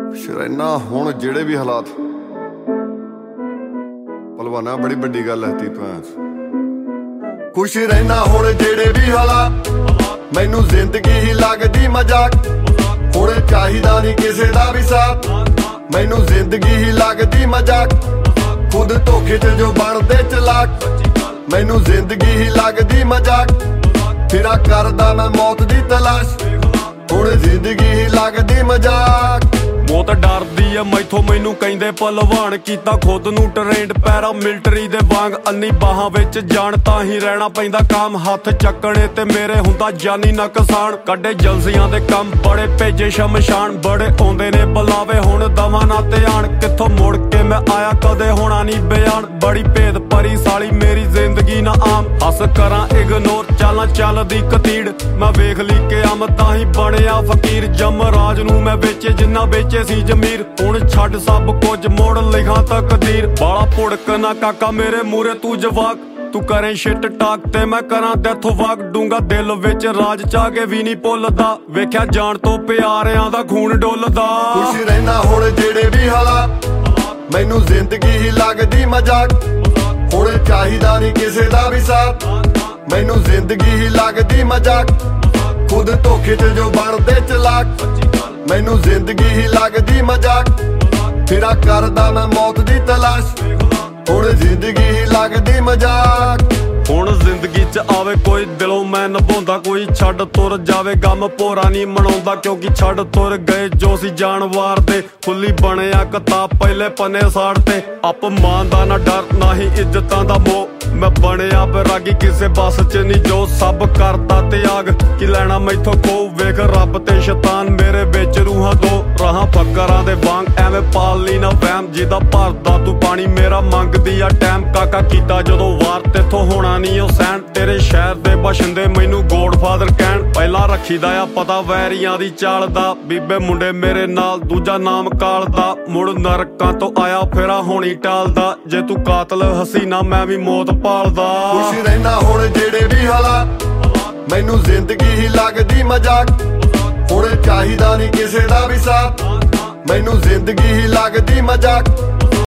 ਸ਼ਰੈਨਾ ਹੁਣ ਜਿਹੜੇ ਵੀ ਹਾਲਾਤ ਭਲਵਾਨਾ ਬੜੀ ਵੱਡੀ ਗੱਲ ਹੈ ਤੀ ਭੈਣ ਖੁਸ਼ ਰਹਿਣਾ ਹੁਣ ਜਿਹੜੇ ਵੀ ਹਾਲਾਤ ਮੈਨੂੰ ਜ਼ਿੰਦਗੀ ਹੀ ਲੱਗਦੀ ਮਜ਼ਾਕ ਹੁਣ ਚਾਹੀਦਾ ਨਹੀਂ ਕਿਸੇ ਦਾ ਵੀ ਸਾਥ ਮੈਨੂੰ ਜ਼ਿੰਦਗੀ ਹੀ ਲੱਗਦੀ ਮਜ਼ਾਕ ਖੁਦ ਧੋਖੇ 'ਚ ਜੋ ਬਣਦੇ ਚਲਾਕ ਮੈਨੂੰ ਜ਼ਿੰਦਗੀ ਹੀ ਲੱਗਦੀ ਮਜ਼ਾਕ ਫਿਰਾਂ ਕਰਦਾ ਮੈਂ ਮੌਤ ਦੀ ਤਲਾਸ਼ ਹੁਣ ਜ਼ਿੰਦਗੀ ਹੀ ਲੱਗਦੀ ਮਜ਼ਾਕ ਮੌਤ ਡਰਦੀ ਐ ਮੈਥੋਂ ਮੈਨੂੰ ਕਹਿੰਦੇ ਭਲਵਾਨ ਕੀਤਾ ਖੁਦ ਨੂੰ ਟ੍ਰੇਨਡ ਪੈਰਾ ਮਿਲਟਰੀ ਦੇ ਵਾਂਗ ਅੰਨੀ ਬਾਹਾਂ ਵਿੱਚ ਜਾਣ ਤਾਂ ਹੀ ਰਹਿਣਾ ਪੈਂਦਾ ਕੰਮ ਹੱਥ ਚੱਕਣੇ ਤੇ ਮੇਰੇ ਹੁੰਦਾ ਜਾਨੀ ਨੁਕਸਾਨ ਕੱਢੇ ਜਲਸੀਆਂ ਦੇ ਕੰਮ ਬੜੇ ਭੇਜੇ ਸ਼ਮਸ਼ਾਨ ਬੜੇ ਆਉਂਦੇ ਨੇ ਬੁਲਾਵੇ ਹੁਣ ਦਵਾਂ ਨਾ ਧਿਆਨ ਕਿੱਥੋਂ ਮੁੜ ਕੇ ਮੈਂ ਆਇਆ ਕਦੇ ਹੋਣਾ ਨਹੀਂ ਬਿਆਨ ਬੜੀ ਭੇਦ ਭਰੀ ਸਾਲੀ ਮੇਰੀ ਜ਼ਿੰਦਗੀ ਨਾ ਆਮ ਹੱਸ ਕਰਾਂ ਇਗਨੋਰ ਚਾਲਾਂ ਚੱਲਦੀ ਕਤੀੜ ਮੈਂ ਵੇਖ ਲਈ ਕਿ ਆਮ ਤਾਂ ਹੀ ਬਣਿਆ ਫਕੀਰ ਜਮਰਾਜ ਨੂੰ ਮੈਂ ਵੇਚੇ ਜਿੰਨਾ ਵੇਚੇ ਸੀ ਜ਼ਮੀਰ ਹੁਣ ਛੱਡ ਸਭ ਕੁਝ ਮੋੜ ਲਿਖਾਂ ਤਕਦੀਰ ਬਾਲਾ ਭੁੜਕ ਨਾ ਕਾਕਾ ਮੇਰੇ ਮੂਰੇ ਤੂੰ ਜਵਾਕ ਤੂੰ ਕਰੇ ਸ਼ਿਟ ਟਾਕ ਤੇ ਮੈਂ ਕਰਾਂ ਡੈਥ ਵਾਕ ਡੂੰਗਾ ਦਿਲ ਵਿੱਚ ਰਾਜ ਚਾਹ ਕੇ ਵੀ ਨਹੀਂ ਭੁੱਲਦਾ ਵੇਖਿਆ ਜਾਣ ਤੋਂ ਪਿਆਰਿਆਂ ਦਾ ਖੂਨ ਡੁੱਲਦਾ ਖੁਸ਼ ਰਹਿਣਾ ਹੁਣ ਜਿਹੜੇ ਵੀ ਹਾਲਾਤ ਮੈਨੂੰ ਜ਼ਿੰਦਗੀ ਹੀ ਲੱਗਦੀ ਮਜ਼ਾਕ ਹੁਣ ਚਾਹੀਦਾ ਨਹੀਂ ਕਿਸੇ ਦਾ ਵੀ ਸਾਥ ਮੈਨੂੰ ਜ਼ਿੰਦਗੀ ਹੀ ਲੱਗਦੀ ਮਜ਼ਾਕ ਖੁਦ ਧੋਖੇ 'ਚ ਜੋ ਬਣਦੇ ਚਲਾਕ ਮੈਨੂੰ ਜ਼ਿੰਦਗੀ ਹੀ ਲੱਗਦੀ ਮਜ਼ਾਕ ਫਿਰਾਂ ਕਰਦਾ ਮੈਂ ਮੌਤ ਦੀ ਤਲਾਸ਼ ਹੁਣ ਜ਼ਿੰਦਗੀ ਹੀ ਲੱਗਦੀ ਮਜ਼ਾਕ ਹੁਣ ਜ਼ਿੰਦਗੀ 'ਚ ਆਵੇ ਕੋਈ ਦਿਲੋਂ ਮੈਂ ਨਿਭਾਉਂਦਾ ਕੋਈ ਛੱਡ ਤੁਰ ਜਾਵੇ ਗਮ ਭੋਰਾ ਨਹੀਂ ਮਨਾਉਂਦਾ ਕਿਉਂਕਿ ਛੱਡ ਤੁਰ ਗਏ ਜੋ ਸੀ ਜਾਨਵਾਰ ਦੇ ਖੁੱਲੀ ਬਣਿਆ ਕਿਤਾਬ ਪਹਿਲੇ ਪੰਨੇ ਸਾੜ ਤੇ ਅਪਮਾਨ ਦਾ ਨਾ ਡਰ ਨਾ ਹੀ ਇੱਜ਼ਤਾਂ ਦਾ ਮੋਹ ਮੈਂ ਬਣਿਆ ਬੈਰਾਗੀ ਕਿਸੇ ਬੱਸ 'ਚ ਨਹੀਂ ਜੋ ਸਭ ਕਰਦਾ ਤਿਆਗ ਕੀ ਲੈਣਾ ਮੈਥੋਂ ਖੋ ਵੇਖ ਰੱਬ ਤੇ ਸ਼ੈਤਾਨ ਮੇਰੇ ਵਿੱਚ ਰੂਹਾਂ ਦੋ ਰਾਹਾਂ ਫੱਕਰਾਂ ਦੇ ਵਾਂਗ ਐਵੇਂ ਪਾਲ ਲਈ ਨਾ ਵਹਿਮ ਜਿਹਦਾ ਭਰਦਾ ਤੂੰ ਪਾਣੀ ਮੇਰਾ ਮੰਗਦੀ ਆ ਟਾਈਮ ਕਾਕਾ ਕੀਤਾ ਜਦੋਂ ਵਾਰ ਤੇਥੋਂ ਹੋਣਾ ਨਹੀਂ ਉਹ ਸਹਿਣ ਤੇਰੇ ਸ਼ਹਿਰ ਦੇ ਬਸ਼ਿੰਦੇ ਮੈਨੂੰ ਗੋਡਫਾਦਰ ਕਹਿਣ ਪਹਿਲਾਂ ਰੱਖੀਦਾ ਆ ਪਤਾ ਵੈਰੀਆਂ ਦੀ ਚਾਲ ਦਾ ਬੀਬੇ ਮੁੰਡੇ ਮੇਰੇ ਨਾਲ ਦੂਜਾ ਨਾਮ ਕਾਲ ਦਾ ਮੁੜ ਨਰਕਾਂ ਤੋਂ ਆਇਆ ਫੇਰਾ ਹੋਣੀ ਟਾਲਦਾ ਜੇ ਤੂੰ ਕਾਤਲ ਹਸੀਨਾ ਮੈਂ ਵੀ ਮੌਤ ਪਾਲਦਾ ਖੁਸ਼ ਰਹਿਣਾ ਹੁਣ ਜਿਹੜੇ ਵੀ ਹਾਲਾਤ ਮੈਨੂੰ ਜ਼ਿੰਦਗੀ ਹੀ ਲੱਗਦੀ ਮਜ਼ਾਕ ਹੁਣ ਚਾਹੀਦਾ ਨਹੀਂ ਕਿਸੇ ਦਾ ਵੀ ਸਾਥ ਮੈਨੂੰ ਜ਼ਿੰਦਗੀ ਹੀ ਲੱਗਦੀ ਮਜ਼ਾਕ